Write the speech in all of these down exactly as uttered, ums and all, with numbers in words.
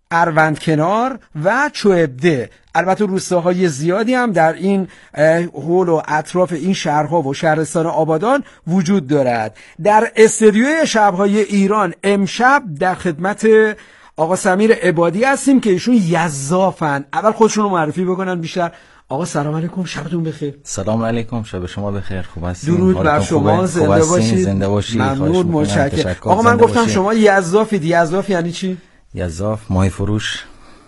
اروندکنار و چوبده. البته روستاهای زیادی هم در این حول و اطراف این شهرها و شهرستان آبادان وجود دارد. در استدیوی شب‌های ایران امشب در خدمت آقا سمیر عبادی هستیم که ایشون یزافن. اول خودشون رو معرفی بکنن بیشتر. آقا سلام علیکم، شبتون بخیر. سلام علیکم، شب شما بخیر. خوب هستین؟ درود بر شما، زنده باشید. زنده باشید. ممنون، متشکرم. آقا من گفتم باشید. شما یزافید. یزاف یعنی چی؟ یزاف ماهی فروش.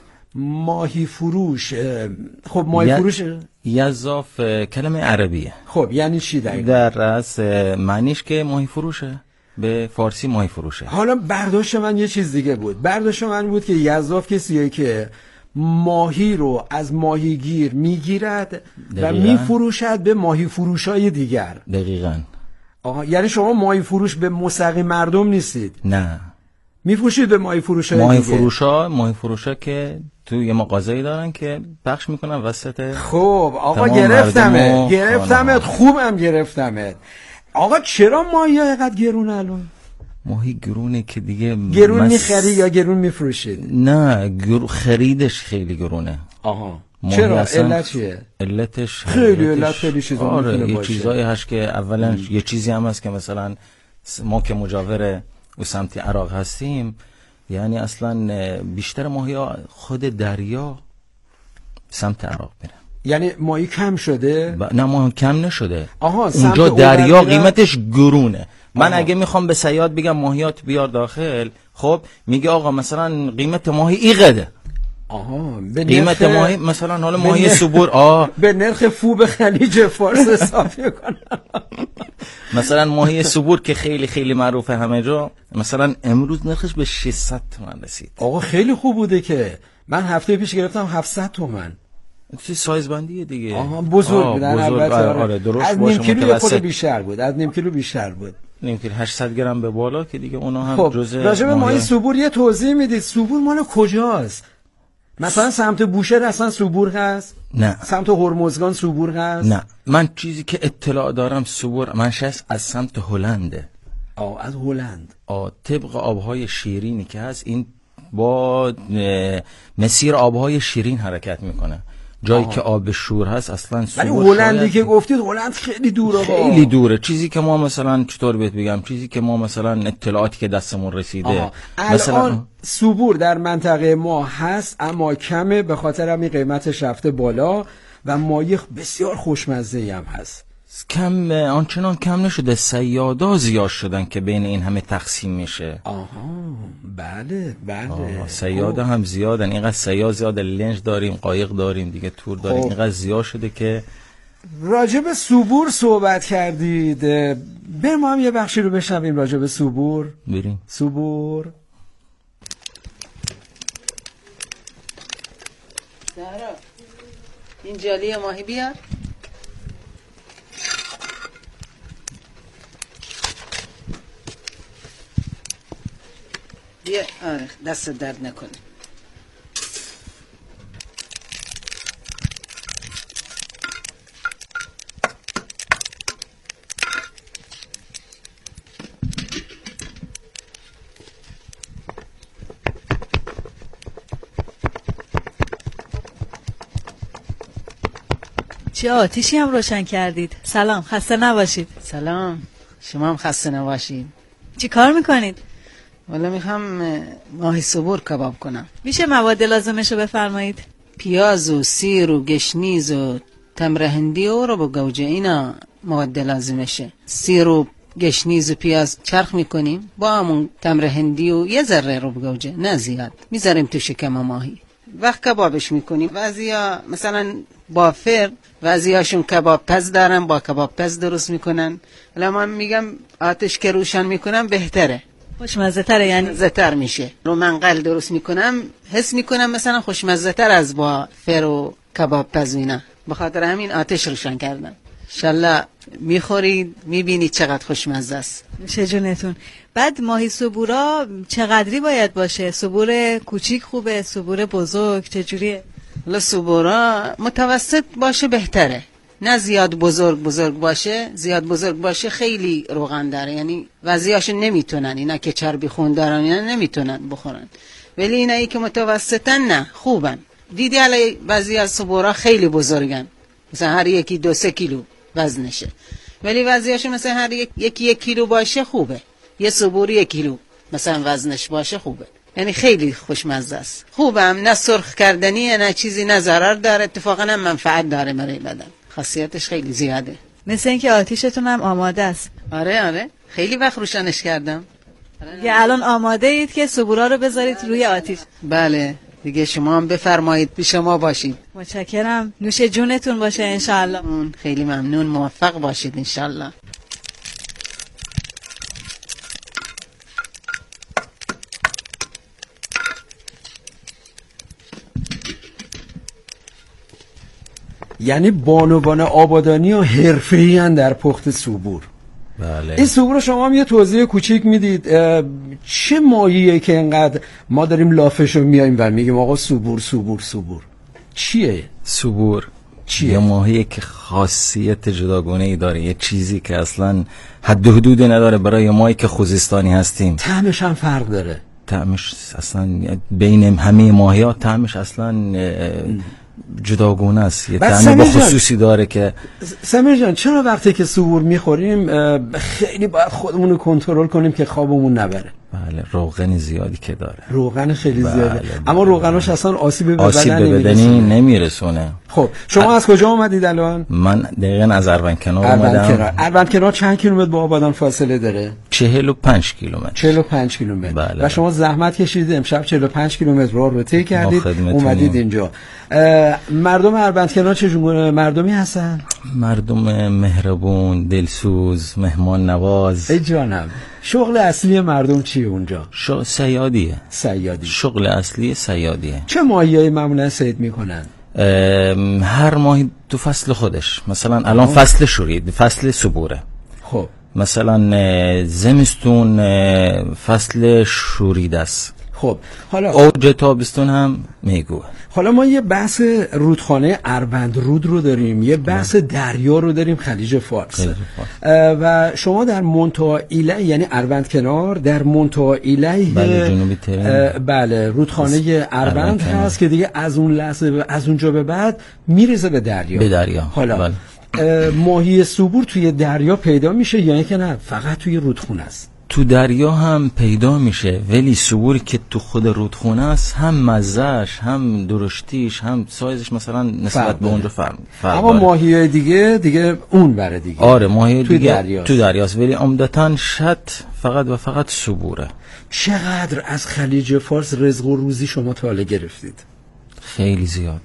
ماهی فروش. خب ماهی ی... فروش یزاف کلمه عربیه. خب یعنی چی دقیقاً؟ در اصل معنیش که ماهی فروشه، به فارسی ماهی فروشه. حالا برداشت من یه چیز دیگه بود. برداشت من بود که یزاف کسیه که ماهی رو از ماهیگیر میگیرد و میفروشد به ماهی فروشای دیگر. دقیقاً. آها، یعنی شما ماهی فروش به مستقیم مردم نیستید؟ نه، میفروشید به ماهی فروشای ماهی دیگه. فروشا ماهی فروشا که تو یه مغازه‌ای دارن که پخش میکنن وسط. خب آقا گرفتمت گرفتمت خوبم گرفتمت. آقا چرا ماهی اینقدر گرونه الان؟ ماهی گرونه که دیگه گرون مس... میخری یا گرون میفروشید؟ نه، گر... خریدش خیلی گرونه. آها، چرا؟ علت چیه؟ علتش خیلی علت خیلی چیزا آره میتونه یه باشه. چیزایی هست که اولا م. یه چیزی هم هست که مثلا ما که مجاور و سمت عراق هستیم، یعنی اصلا بیشتر ماهی ها خود دریا سمت عراق میره. یعنی ماهی کم شده؟ ب... نه ماهی کم نشده. آها، اونجا دریا قیمتش گرونه. من آها. اگه میخوام به صیاد بگم ماهیات بیار داخل، خب میگه آقا مثلا قیمت ماهی ایقده. آها، به قیمت نرخ... ماهی مثلا حالا ماهی نرخ... سبور آه به نرخ فوب خلیج فارس حساب کنن. مثلا ماهی سبور که خیلی خیلی معروفه همه جا، مثلا امروز نرخش به ششصد تومن رسید. آقا خیلی خوب بوده که من هفته پیش گرفتم هفتصد تومن. چه سایز بندیه دیگه. آها، بزرگ بودن البته. آره, آره درست از نیم کیلو خود بیشتر بود. از نیم کیلو بیشتر بود. نیم کیلو هشتصد گرم به بالا که دیگه اونا هم خب، جزء. راجع به ماهی سبور یه توضیح میدید. سبور مال کجاست؟ مثلا سمت بوشهر اصلا سبور هست؟ نه. سمت هرمزگان سبور هست؟ نه، من چیزی که اطلاع دارم سبور منشأ از سمت هلنده. آه، از هلند. آه، طبق آبهای شیرینی که هست این با مسیر آبهای شیرین حرکت میکنه. جایی آه. که آب شور هست اصلا ولی هلندی که گفتید هلند خیلی دوره. خیلی دوره. چیزی که ما مثلا چطور بهت بگم، چیزی که ما مثلا اطلاعاتی که دستمون رسیده مثلا الان سبور در منطقه ما هست اما کمه، به خاطر همین قیمتش رفته بالا و ماهی بسیار خوشمزه هم هست. کم آنچنان کم نشده، صیادا زیاد شدن که بین این همه تقسیم میشه. آها، بله بله. صیادا هم زیادن، اینقدر صیاد زیاده، لنج داریم، قایق داریم دیگه، تور داریم، اینقدر زیاد شده که. راجب سبور صحبت کردید، بریم ما هم یه بخشی رو بشنویم راجب سبور. بریم. سبور. زهرا این جالی ماهی بیار. بیا. آره دست درد نکنه. چه آتیشی هم روشن کردید. سلام، خسته نباشید. سلام، شما هم خسته نباشید. چی کار میکنید؟ والا میخوام ماهی سبور کباب کنم. میشه مواد لازمشو بفرمایید؟ پیاز و سیر و گشنیز و تمر هندی و رب و گوجه، اینا مواد لازمشه. سیر و گشنیز و پیاز چرخ میکنیم با همون تمر هندی و یه ذره رب گوجه، نه زیاد، میذاریم تو شکم ماهی. وقت کبابش میکنیم. بعضیا مثلا بافر، بعضیاشون کباب پز دارن، با کباب پز درست میکنن. ولی من میگم آتش که روشن میکنم بهتره، خوشمزه تره، یعنی خوشمزه تر میشه. رو منقل درست میکنم حس میکنم مثلا خوشمزه تر از با فر و کباب پز اینا. بخاطر همین آتش روشن کردم. انشالله میخورید میبینید چقدر خوشمزه است. میشه جونتون. بعد ماهی سبورا چقدری باید باشه؟ سبور کوچیک خوبه، سبور بزرگ چجوریه؟ سبورا متوسط باشه بهتره، نه زیاد بزرگ بزرگ باشه. زیاد بزرگ باشه خیلی روغن داره، یعنی وضعیاشون نمیتونن، اینا که چربی خون دارن اینا نمیتونن بخورن. ولی اینایی که متوسطن نه خوبن. دیدی علی بعضی از صبورا خیلی بزرگن، مثلا هر یکی دو سه کیلو وزنشه، ولی بعضیاشون مثلا هر یک یکی یک کیلو باشه خوبه، یه صبور یک کیلو مثلا وزنش باشه خوبه، یعنی خیلی خوشمزه است. خوبم، نه سرخ کردنیه نه چیزی، نه ضرر داره، اتفاقا هم منفعت داره برای بدن، خاصیتش خیلی زیاده. مثل اینکه آتیشتون هم آماده است. آره آره خیلی وقت روشنش کردم. یه الان آماده اید که صبورا رو بذارید روی آتیش؟ بله دیگه شما هم بفرمایید، پیش ما باشید. متشکرم، نوش جونتون باشه انشالله. خیلی ممنون، موفق باشید انشالله. یعنی بانوان آبادانی و حرفه‌ای ان در پخت صبور. بله. این صبور رو شما هم یه توضیح کوچیک میدید چه ماهیه که اینقدر ما داریم لافش رو میاییم و میگیم آقا صبور صبور صبور چیه؟ صبور چیه؟ یه ماهیه که خاصیت جداگانه‌ای داره، یه چیزی که اصلا حد و حدودی نداره برای مایی که خوزستانی هستیم. طعمش هم فرق داره. طعمش اصلا بین همه ماهی‌ها طعمش اصلا جداگونه است، یه طعم خصوصی داره که سمیر جان چرا وقتی که صبور میخوریم خیلی باید خودمون رو کنترل کنیم که خوابمون نبره؟ بله روغن زیادی که داره، روغن خیلی بله زیاده، بله اما روغنش اصلا آسیب به آسیب بدن بدنی نمیرسونه. خب شما از کجا اومدید الان؟ من دقیقاً از اروندکنار اومدم. اروندکنار چند کیلومتر با آبادان فاصله داره؟ چهل و پنج کیلومتر. چهل و پنج کیلومتر. بله. و شما زحمت کشیدید امشب چهل و پنج کیلومتر راه رو طی کردید اومدید اینجا. مردم اروندکنار چه مردمی هستن؟ مردم مهربون، دلسوز، مهمان نواز. ای جانم. شغل اصلی مردم چیه اونجا؟ شغل صیادیه. صیادی. شغل اصلی صیادیه. چه ماهیایی معمولا صید میکنن؟ هر ماهی تو فصل خودش. مثلا الان فصل شورید، فصل صبوره. خب مثلا زمستون فصل شورید است. خب حالا اوج تابستون هم میگوه. حالا ما یه بحث رودخانه اروند رود رو داریم، یه بحث دریا رو داریم خلیج فارس. خلیج فارس. و شما در منطقه ایله یعنی اروندکنار در منطقه ایله بله جنوبی تهران بله رودخانه اروند هست که دیگه از اون لحظه از اونجا به بعد میریزه به دریا. به دریا. حالا بله. ماهی صبور توی دریا پیدا میشه یا اینکه نه فقط توی رودخونه است؟ تو دریا هم پیدا میشه، ولی صبوری که تو خود رودخونه است هم مزهش هم درشتیش هم سایزش مثلا نسبت به اونجا فرق. اما ماهیای دیگه دیگه اون بره دیگه. آره ماهی دیگه دریاست. تو دریاست، ولی عمدتاً شط فقط و فقط صبوره. چقدر از خلیج فارس رزق و روزی شما تا حالا گرفتید؟ خیلی زیاد.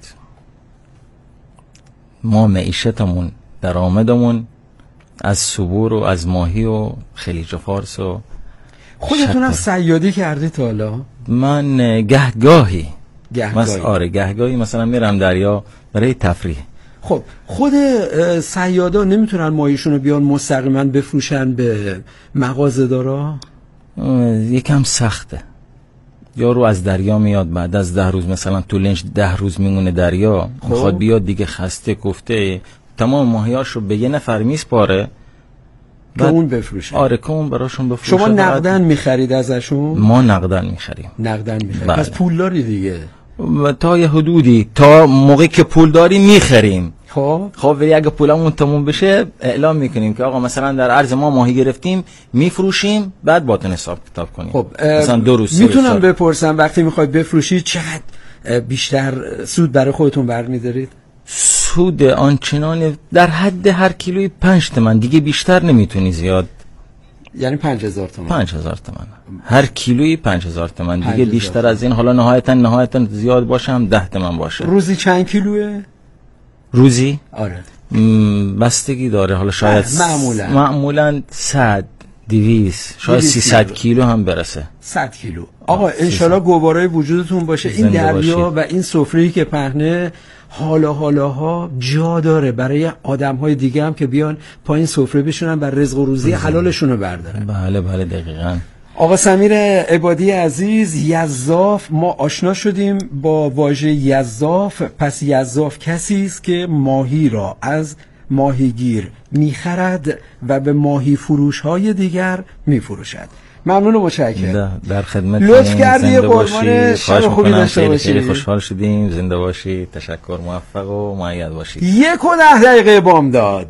ما معیشتمون درآمدمون از صبور و از ماهی و خلیج فارس و خودتون هم صیادی کردی تا حالا؟ من گهگاهی گهگاهی مثلا آره گهگاهی مثلا میرم دریا برای تفریح. خب خود صیادا نمیتونن ماهیشون رو بیان مستقیما بفروشن به مغازه‌دارا؟ یکم سخته. یارو از دریا میاد بعد از ده روز مثلا تو لنج ده روز میمونه دریا، میخواد بیاد دیگه خسته گفته تمام ماهیاشو به یه نفر میسپاره که اون بفروشه. آره که اون براشون بفروشه. شما نقدن میخرید ازشون؟ ما نقدن میخریم. نقدن میخرید. بله. پس پول داری دیگه. تا یه حدودی تا موقعی که پول داری میخریم. خب خب ولی اگه پولمون تموم بشه اعلام میکنیم که آقا مثلا در عرض ما ماهی گرفتیم میفروشیم، بعد باتون حساب کتاب کنیم. خب مثلا دو روز میتونم بپرسم وقتی میخواید بفروشید چقدر بیشتر سود برای خودتون برمی‌دارید؟ سود آنچنان در حد هر کیلوی پنج تومن، دیگه بیشتر نمیتونی زیاد. یعنی پنج هزار تومن. پنج هزار تومن هر کیلوی پنج هزار تومن، دیگه بیشتر از این حالا نهایتا نهایتا زیاد باشه هم ده تومن باشه. روزی چند کیلوه؟ روزی؟ آره بستگی داره، حالا شاید معمولا معمولا صد دویست شاید سیصد کیلو هم برسه. صد کیلو. آقا انشالله گوارای وجودتون باشه. این دریا و این سفره‌ای که پهنه حالا حالاها جا داره برای آدم‌های دیگه هم که بیان پایین سفره بشونن و رزق و روزی حلالشون رو بردارن. بله بله دقیقاً. آقا سمیر عبادی عزیز، یزاف، ما آشنا شدیم با واژه یزاف. پس یزاف کسی است که ماهی را از ماهیگیر میخرد و به ماهی فروش های دیگر میفروشد. ممنون و متشکرم. در خدمت لطف کردی، قربان شب خوبی داشته باشی. خیلی خوشحال شدیم. زنده باشی. تشکر. موفق و مؤید باشی. یک و ده دقیقه بامداد.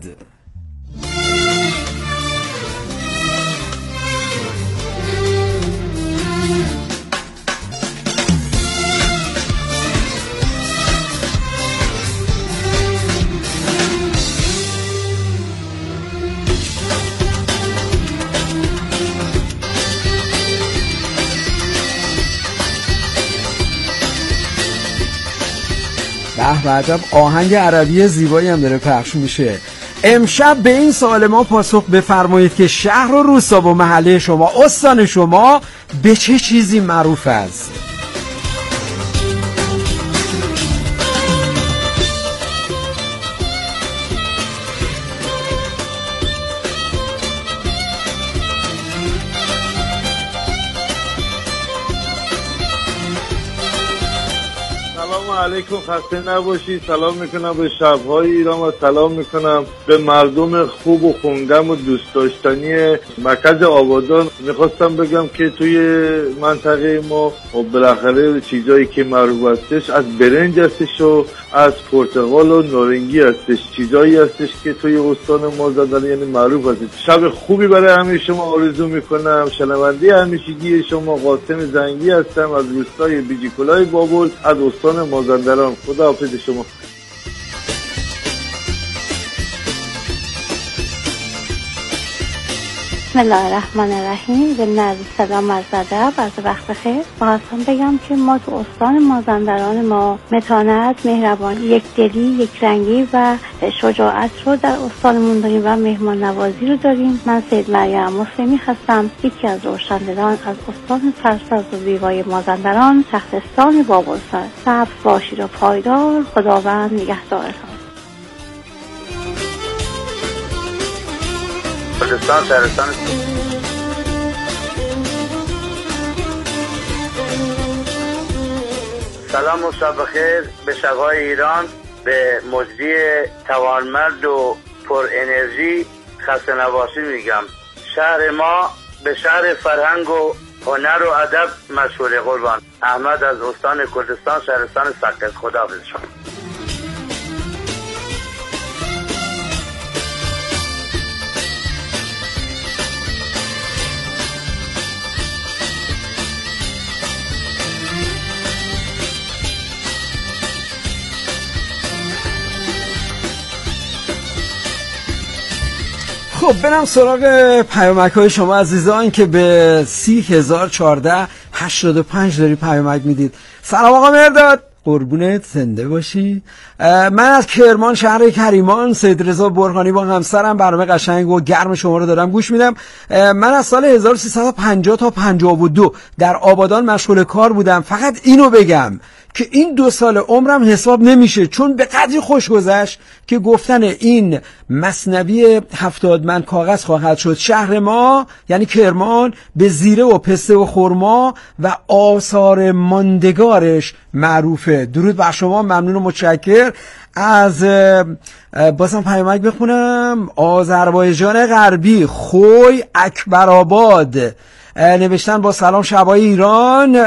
به عجب آهنگ عربی زیبایی هم داره پخش میشه. امشب به این سوال ما پاسخ بفرمایید که شهر و روستا و محله شما، استان شما به چه چیزی معروف است؟ علیکم، خسته نباشید. سلام میکنم به شب‌های ایران و سلام میکنم به مردم خوب و خونگم و دوست داشتنی مرکز آبادان. میخواستم بگم که توی منطقه ما و بالاخره چیزایی که معروف هستش از برنج هستش و از پرتقال و نارنگی هستش، چیزایی هستش که توی استان مازندران یعنی معروف هستش. شب خوبی برای همه شما آرزو میکنم. شنونده همیشگی شما قاسم زنگی هستم از روستای بیجیکلای بابل از استان مازندران. خدا حافظ شما. بسم الله الرحمن الرحیم. ضمن عرض سلام از ادب، از وقت خیر. خواستم بگم که ما تو استان مازندران ما متانت، مهربانی، یک دلی، یک رنگی و شجاعت رو در استانمون داریم و مهمان نوازی رو داریم. من سید مریم مسلمی هستم، یکی از روشندلان از استان سرسبز و زیبای مازندران، شهرستان بابلسر. سبز باشید و پایدار. خداوند نگهدارتان. کردستان شهرستان سلام و شب بخیر به شب‌های ایران، به مجری توانمرد و پر انرژی خسته نباشی میگم. شهر ما به شهر فرهنگ و هنر و ادب مشهور. قربان احمد از استان کردستان شهرستان سقز. خداحافظ شما. خب برم سراغ پیامک های شما عزیزان که به سی هزار چهارده هشتاد و پنج داری پیامک میدید. سلام آقا مرداد، قربونت، زنده باشی. من از کرمان شهر کریمان سید رضا برهانی با همسرم برنامه قشنگ و گرم شما رو دارم گوش میدم. من از سال هزار و سیصد و پنجاه تا پنجاه و دو در آبادان مشغول کار بودم. فقط اینو بگم که این دو سال عمرم حساب نمیشه، چون به قدری خوش گذشت که گفتن این مثنوی هفتاد من کاغذ خواهد شد. شهر ما یعنی کرمان به زیره و پسته و خرما و آثار ماندگارش معروفه. درود بر شما، ممنون و متشکر. از بازم پیامک بخونم. آذربایجان غربی، خوی اکبرآباد نوشتن با سلام شبای ایران.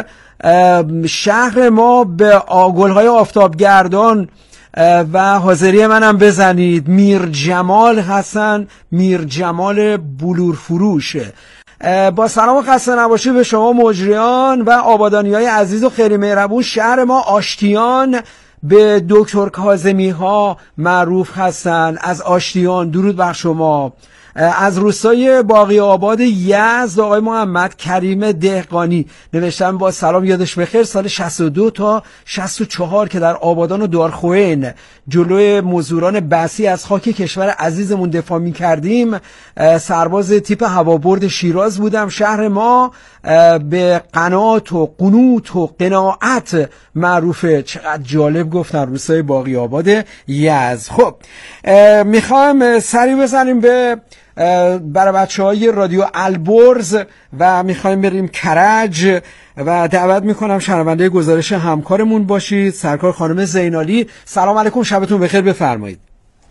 شهر ما به گل‌های آفتابگردان و حاضری منم بزنید. میر جمال حسن، میر جمال بلور فروش. با سلام و خسته نباشی به شما مجریان و آبادانیای عزیز و خیلی مهربون. شهر ما آشتیان به دکتر کاظمی ها معروف هستن. از آشتیان درود بر شما. از روستای باقی آباد یزد آقای محمد کریم دهقانی نوشتن با سلام یادش بخیر، سال شصت و دو تا شصت و چهار که در آبادان و دارخوین جلوی مزدوران بسی از خاک کشور عزیزمون دفاع می کردیم، سرباز تیپ هوابرد شیراز بودم. شهر ما به قنات و قنوت و قناعت معروفه. چقدر جالب گفتن، روستای باقی آباد یزد. خب میخوام سری بزنیم به برای بچه های رادیو البرز و میخوایم بریم کرج و دعوت میکنم شنونده گزارش همکارمون باشید، سرکار خانم زینالی. سلام علیکم، شبتون بخیر، بفرمایید.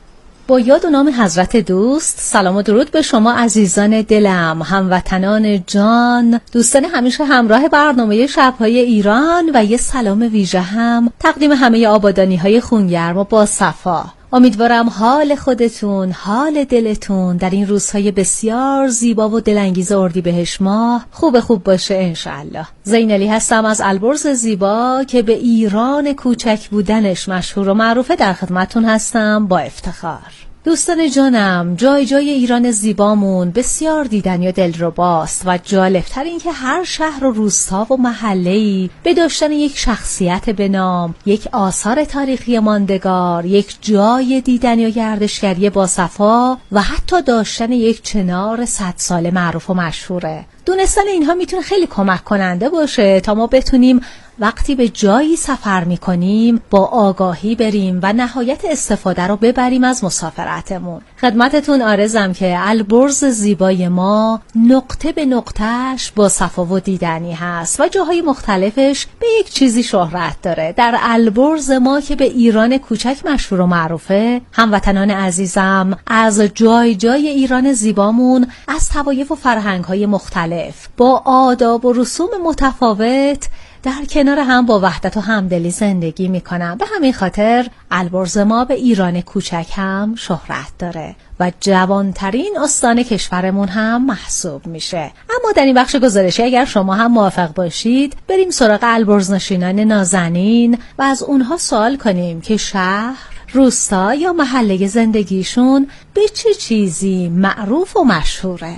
با یاد و نام حضرت دوست، سلام و درود به شما عزیزان دلم، هموطنان جان، دوستان همیشه همراه برنامه شب‌های ایران و یه سلام ویژه هم تقدیم همه آبادانی‌های خونگرم و با صفا. امیدوارم حال خودتون، حال دلتون در این روزهای بسیار زیبا و دلانگیز اردیبهشت ماه خوب خوب باشه انشالله. زینالی هستم از البرز زیبا که به ایران کوچک بودنش مشهور و معروفه، در خدمتون هستم با افتخار. دوستان جانم، جای جای ایران زیبامون بسیار دیدنی و دلرباست و جالبتر این که هر شهر و روستا و محله‌ای به داشتن یک شخصیت به نام، یک آثار تاریخی ماندگار، یک جای دیدنی و گردشگری با صفا و حتی داشتن یک چنار صد ساله معروف و مشهوره. دونستن اینها میتونه خیلی کمک کننده باشه تا ما بتونیم وقتی به جایی سفر میکنیم با آگاهی بریم و نهایت استفاده رو ببریم از مسافرتمون. خدمتتون عرضم که البرز زیبای ما نقطه به نقطهش با صفا و دیدنی هست و جاهای مختلفش به یک چیزی شهرت داره. در البرز ما که به ایران کوچک مشهور و معروفه، هموطنان عزیزم، از جای جای ایران زیبامون از طوایف و فرهنگ‌های مختلف با آداب و رسوم متفاوت در کنار هم با وحدت و همدلی زندگی میکنن. به همین خاطر البرز ما به ایران کوچک هم شهرت داره و جوانترین استان کشورمون هم محسوب میشه. اما در این بخش گزارشی اگر شما هم موافق باشید بریم سراغ البرز نشینان نازنین و از اونها سوال کنیم که شهر، روستا یا محله زندگیشون به چه چیزی معروف و مشهوره.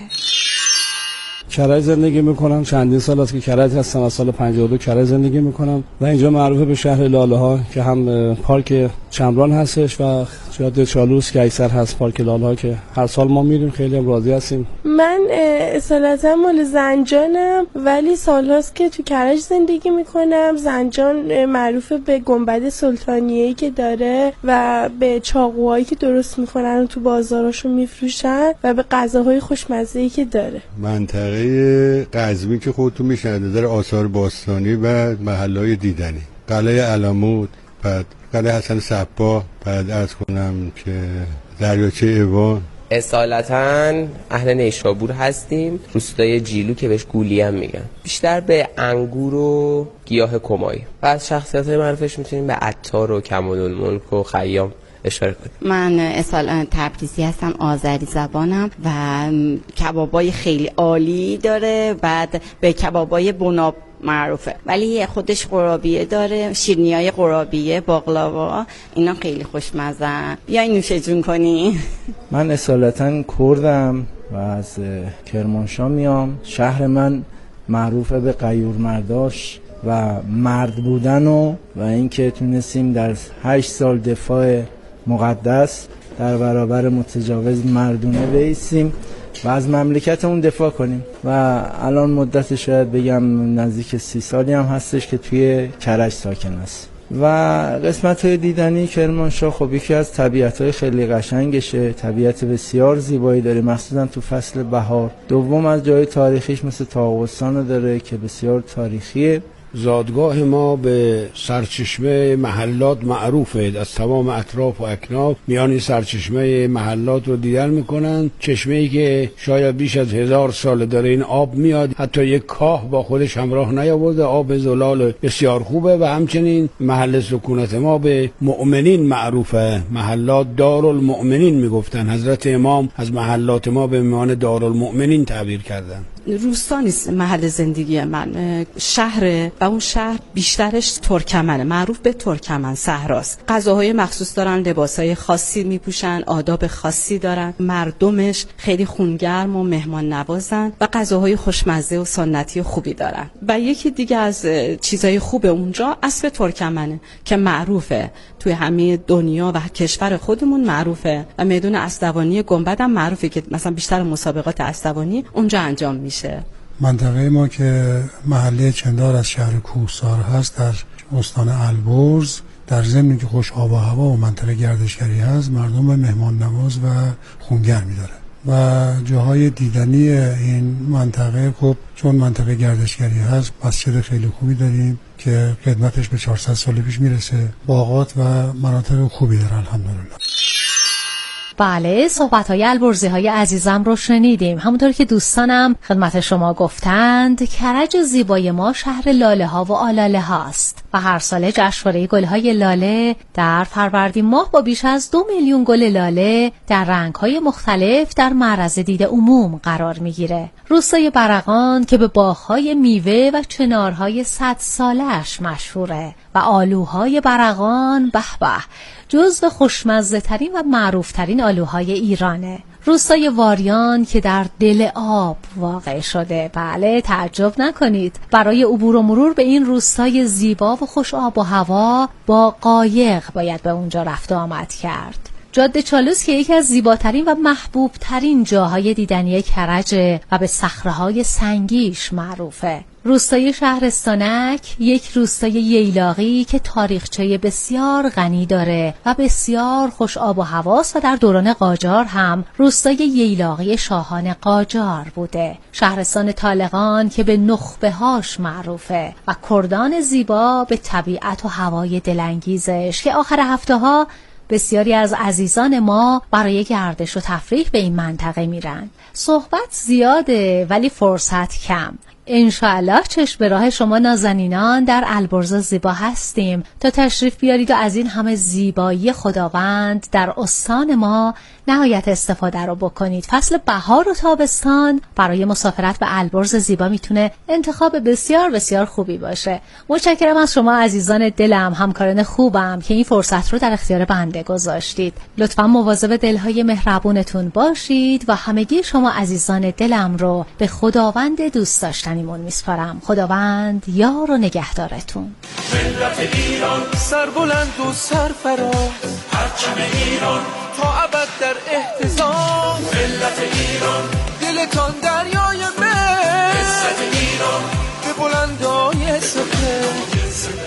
کرج زندگی میکنم، چندین سال است که کرج هستم، از سال پنجاه و دو کرج زندگی میکنم و اینجا معروفه به شهر لاله ها که هم پارک چمران هستش و جاده چالوس که اکثر هست پارک لاله ها که هر سال ما میریم، خیلی هم راضی هستیم. من اصالتا مال زنجانم ولی سال هاست که تو کرج زندگی میکنم. زنجان معروفه به گنبد سلطانیه‌ای که داره و به چاقوهایی که درست میکنن و تو بازاراشو میفروشن و به غذاهای خوشمزه‌ای که داره. منطقه قزوین که خودتون میشنید در آثار باستانی و محلهای دیدنی، قلعه علمود، بعد قلعه حسن صبا، بعد عرض کنم که دریاچه ایوان. اصالتا اهل نیشابور هستیم، روستای جیلو که بهش گولی هم میگن. بیشتر به انگور و گیاه کمایی و از شخصیت‌های معروفش میتونیم به عطار و کمال‌الملک و خیام اشاره کنیم. من اصلا تبریزی هستم، آذری زبانم و کبابای خیلی عالی داره. بعد به کبابای بناب معروفه ولی خودش قرابیه داره، شیرینیای قرابیه، باقلاوا، اینا خیلی خوشمزه. بیاین نوشه جون کنی. من اصالتا کردم و از کرمانشاه میام. شهر من معروفه به غیور مرداش و مرد بودن و و اینکه تونستیم در هشت سال دفاع مقدس در برابر متجاوز مردونه بایستیم و از مملکتمون دفاع کنیم و الان مدت شاید بگم نزدیک سی سالی هم هستش که توی کرج ساکن است. و قسمت های دیدنی کرمانشاه خب یکی از طبیعت های خیلی قشنگشه، طبیعت بسیار زیبایی داره مخصوصا تو فصل بهار. دوم از جای تاریخیش مثل طاقوستان داره که بسیار تاریخیه. زادگاه ما به سرچشمه محلات معروفه، از تمام اطراف و اکناف میان این سرچشمه محلات رو دیدن میکنن. چشمه‌ای که شاید بیش از هزار سال داره این آب میاد، حتی یک کاه با خودش همراه نیاورده، آب زلال بسیار خوبه. و همچنین محل سکونت ما به مؤمنین معروفه، محلات دارالمؤمنین میگفتن. حضرت امام از محلات ما به عنوان دارالمؤمنین تعبیر کردن. روستا نیست محل زندگی من، شهره و اون شهر بیشترش ترکمنه، معروف به ترکمن صحراست. غذاهای مخصوص دارن، لباسای خاصی میپوشن، آداب خاصی دارن، مردمش خیلی خونگرم و مهمان نوازن و غذاهای خوشمزه و سنتی و خوبی دارن. و یکی دیگه از چیزای خوب اونجا اسب ترکمنه که معروفه توی همه دنیا و کشور خودمون معروفه و میدون اسدوانی گنبد هم معروفه که مثلا بیشتر مسابقات اسدوانی اونجا انجام میشه. منطقه ما که محله چندار از شهر کوهسار هست در استان البرز، در ضمن که خوش آب و هوا و منطقه گردشگری هست، مردم مهمان نواز و خونگرمی داره و جاهای دیدنی این منطقه خب چون منطقه گردشگری هست مسجد خیلی خوبی داریم که خدمتش به چهارصد سال پیش میرسه، باغات و مناطق خوبی داره الحمدلله. بله، صحبت‌های البرزی‌های عزیزم رو شنیدیم. همونطور که دوستانم خدمت شما گفتند، کرج زیبای ما شهر لاله‌ها و آلاله هاست و هر ساله جشنواره گل‌های لاله در فروردین ماه با بیش از دو میلیون گل لاله در رنگ‌های مختلف در معرض دید عموم قرار می‌گیره. روستای برقان که به باغ‌های میوه و چنارهای صد ساله‌اش مشهوره و آلوهای برقان به به جزو خوشمزه ترین و معروف ترین آلوهای ایرانه. روستای واریان که در دل آب واقع شده، بله تعجب نکنید، برای عبور و مرور به این روستای زیبا و خوش آب و هوا با قایق باید به اونجا رفت و آمد کرد. جاده چالوس که یکی از زیباترین و محبوب ترین جاهای دیدنی کرجه و به صخره‌های سنگیش معروفه. روستای شهرستانک یک روستای ییلاقی که تاریخچه بسیار غنی داره و بسیار خوش آب و هواست و در دوران قاجار هم روستای ییلاقی شاهان قاجار بوده. شهرستان طالقان که به نخبه هاش معروفه و کردان زیبا به طبیعت و هوای دلانگیزش که آخر هفته ها بسیاری از عزیزان ما برای گردش و تفریح به این منطقه میرن. صحبت زیاده ولی فرصت کم. انشاءالله چشم به راه شما نازنینان در البرز زیبا هستیم تا تشریف بیارید و از این همه زیبایی خداوند در استان ما نهایت استفاده رو بکنید. فصل بهار و تابستان برای مسافرت به البرز زیبا میتونه انتخاب بسیار بسیار خوبی باشه. متشکرم از شما عزیزان دلم، همکاران خوبم که این فرصت رو در اختیار بنده گذاشتید. لطفاً مواظب دلهای مهربونتون باشید و همگی شما عزیزان دلم رو به خداوند دوست داشتنیمون میسپارم. خداوند یار و نگهدارتون. ملت ایران سربلند و سرفراز، پرچم ایران تا ابد در احتضان. ملت ایران دلتان دریای مهر، عزت ایران به بلندای سپهر.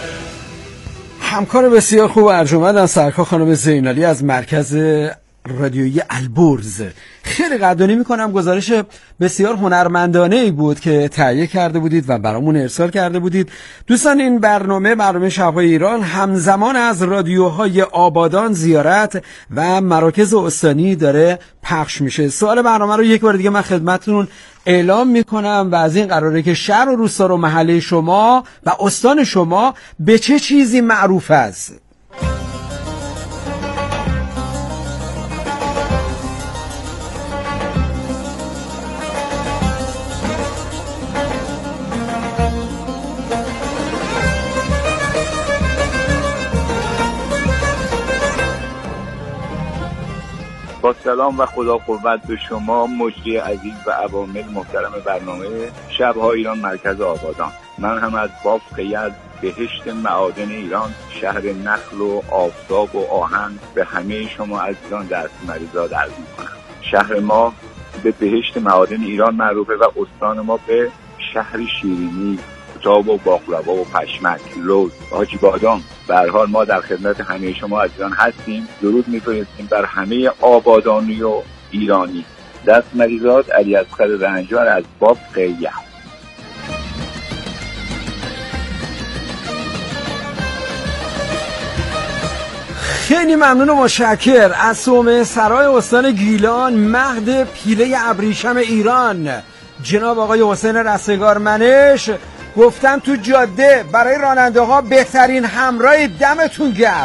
همکار بسیار خوب ارجمندم سرکار خانم زینالی از مرکز رادیویی البرز. خیلی قدردانی میکنم، گزارش بسیار هنرمندانه ای بود که تهیه کرده بودید و برامون ارسال کرده بودید. دوستان این برنامه برنامه شب‌های ایران همزمان از رادیوهای آبادان، زیارت و مراکز استانی داره پخش میشه. سوال برنامه رو یک بار دیگه من خدمتتون اعلام میکنم و از این قراره که شهر و روستا و محله شما و استان شما به چه چیزی معروف است. با سلام و خدا قوت به شما مجری عزیز و عوامل محترم برنامه شب‌های ایران مرکز آبادان. من هم از بافق یزد بهشت معادن ایران، شهر نخل و آفتاب و آهن به همه شما عزیزان دست مریزاد عرض می‌کنم. شهر ما به بهشت معادن ایران معروفه و استان ما به شهر شیرینی، تاب و باقلوا و پشمک، لوز و حاجی بادام. به هر حال ما در خدمت همه شما عزیزان هستیم. درود می‌فرستیم بر همه آبادانی و ایرانی. دست مریزاد علی اصغر رنجبر از بافق یزد. خیلی ممنون و متشکر. از صومعه سرای استان گیلان، مهد پیله ابریشم ایران، جناب آقای حسین رستگار منش گفتن تو جاده برای راننده ها بهترین همراه، دمتون گرم.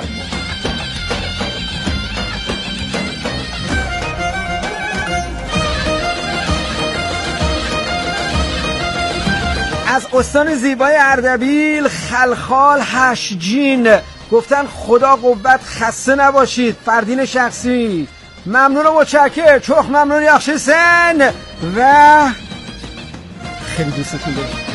از استان زیبای اردبیل خلخال هشجین گفتن خدا قوت، خسته نباشید. فردین شخصی ممنون و متشکر. چخ ممنون یخشی سن و خیلی دوستتون دارم.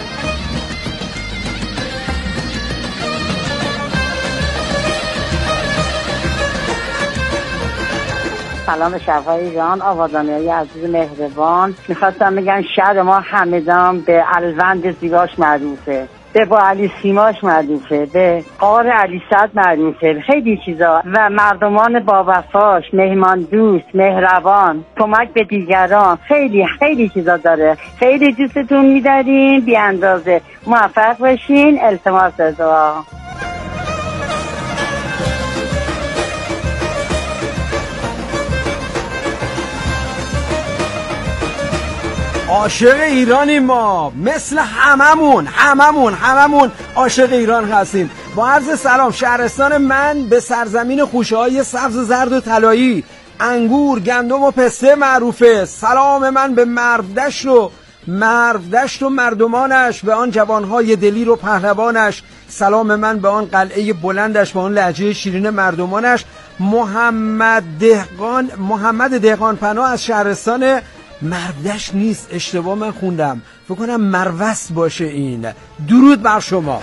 سلام شب‌های ایران، آبادانی‌های عزیز مهربان. میخواستم بگم شهر ما همدان به الوند زیباش معروفه، به با علی سیماش معروفه، به قار علی صد معروفه، خیلی چیزا. و مردمان با وفاش، مهمان دوست، مهربان، کمک به دیگران، خیلی خیلی چیزا داره. خیلی دوستتون می‌داریم، بی اندازه. موفق باشین. التماس دعا. عاشق ایرانی ما، مثل هممون هممون هممون عاشق ایران هستیم. با عرض سلام، شهرستان من به سرزمین خوشه‌های سبز و زرد و طلایی، انگور، گندم و پسته معروفه. سلام من به مرودشت و مرودشت و مردمانش، به آن جوانهای دلیر و پهلوانش. سلام من به آن قلعه بلندش، به آن لهجه شیرین مردمانش. محمد دهقان محمد دهقان پناه از شهرستان مرودشت نیست، اشتباه من خوندم، فکر کنم مروست باشه این. درود بر شما.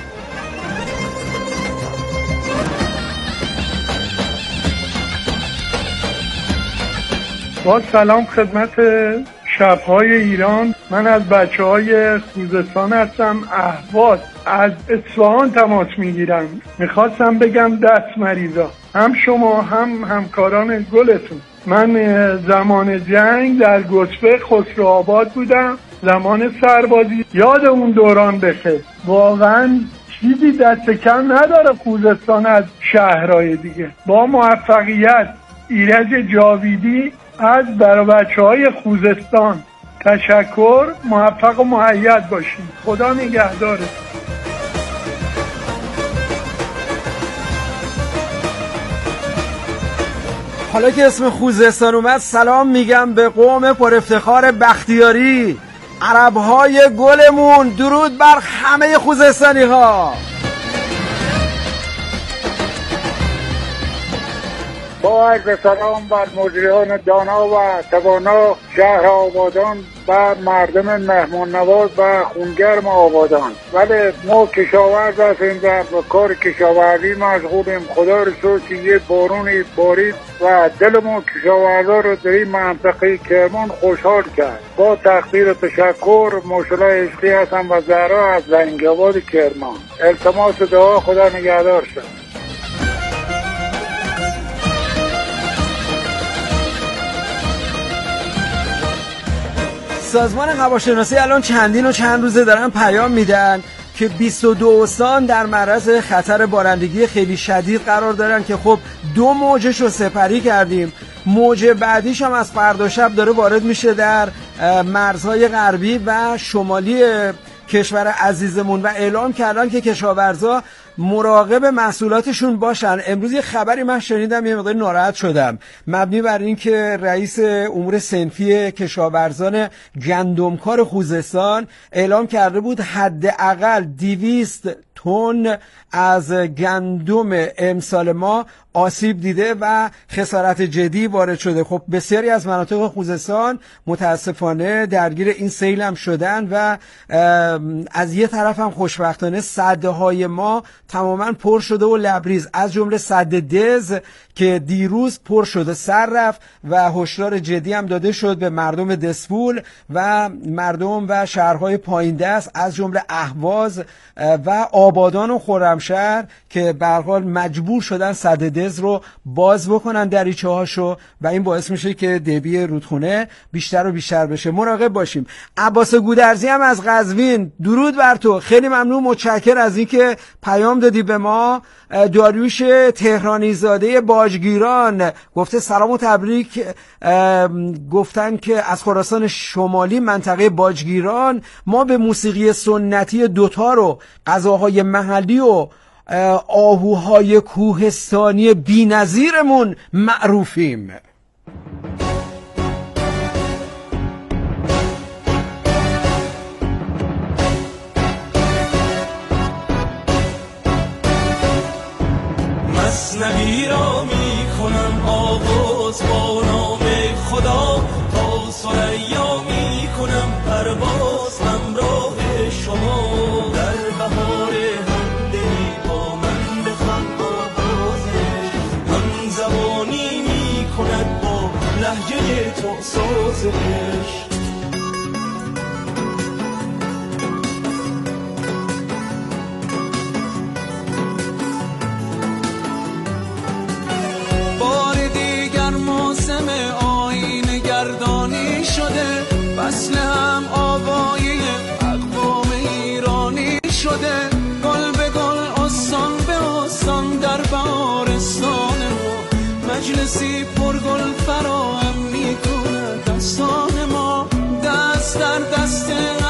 با سلام خدمت شب‌های ایران. من از بچه های خوزستان هستم، اهواز، از اصفهان تماس میگیرم. میخواستم بگم دست مریضا، هم شما هم همکاران گلتون. من زمان جنگ در گسفه خسروآباد بودم، زمان سربازی. یاد اون دوران بخیر. واقعا چیزی دست کم نداره خوزستان از شهرهای دیگه. با موفقیت، ایرج جاویدی از برای بچه های خوزستان تشکر. موفق و مؤید باشید. خدا نگهداره. حالا که اسم خوزستان اومد، سلام میگم به قوم پر افتخار بختیاری، عربهای گلمون. درود بر همه خوزستانی ها. با عرض سلام بر مجریان دانا و توانا شهر آبادان و مردم مهمان نواز و خونگرم آبادان. ولی ما کشاورز هستیم و با کار کشاورزی مشغولیم. خدا رو شکر که یه بارونی بارید و دل ما کشاورزا رو در این منطقه کرمان خوشحال کرد. با تقدیر و تشکر، مشلا عشقی هستم و زهرا از زنگاباد کرمان. التماس دعا، خدا نگهدار شد. سازمان هواشناسی الان چندین و چند روزه دارن پیام میدن که بیست و دو استان در معرض خطر بارندگی خیلی شدید قرار دارن که خب دو موجش رو سپری کردیم. موج بعدیش هم از فردا شب داره وارد میشه در مرزهای غربی و شمالی کشور عزیزمون و اعلام کردن که کشاورزا مراقب محصولاتشون باشن. امروز یه خبری من شنیدم، یه مقدار ناراحت شدم، مبنی بر این که رئیس امور صنفی کشاورزان گندمکار خوزستان اعلام کرده بود حداقل دویست تن از گندم امسال ما آسیب دیده و خسارت جدی وارد شده. خب بسیاری از مناطق خوزستان متاسفانه درگیر این سیل هم شدن و از یه طرف هم خوشبختانه سدهای ما تماما پر شده و لبریز، از جمله سد دز که دیروز پر شده سر رفت و هشدار جدی هم داده شد به مردم دسفول و مردم و شهرهای پایین دست از جمله اهواز و آبادان و خرمشهر که به هر حال مجبور شدن سد دز رو باز بکنن دریچه هاشو و این باعث میشه که دبی رودخونه بیشتر و بیشتر بشه. مراقب باشیم. عباس گودرزی هم از قزوین، درود بر تو، خیلی ممنون، متشکر از اینکه پیام دادی به ما. داریوش تهرانی زاده باجگیران گفته سلام و تبریک، گفتن که از خراسان شمالی منطقه باجگیران ما به موسیقی سنتی دوتار و غذاهای محلی و آهوهای کوهستانی بی‌نظیرمون معروفیم. مثنوی را می کنم آغاز با نام خدا، تا ثریا می کنم پرواز همراه شما. در بهار همدلی با من بخوان آوازش، هم زبانی می کند با لهجه تو سازش. فصل هم آوایی اقوام ایرانی شده، گل به گل استان به استان در بهارستان ما، مجلسی پر گل فراهم میکنه دستان ما. دست دست در دست